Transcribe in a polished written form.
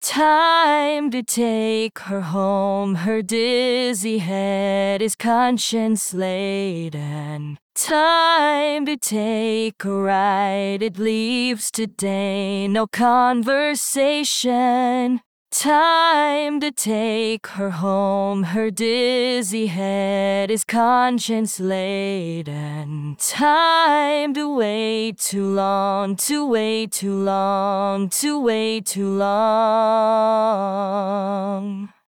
Time to take her home, her dizzy head is conscience laden. Time to take a ride, it leaves today no conversation. Time to take her home, her dizzy head is conscience laden. Time to wait too long, to wait too long, to wait too long.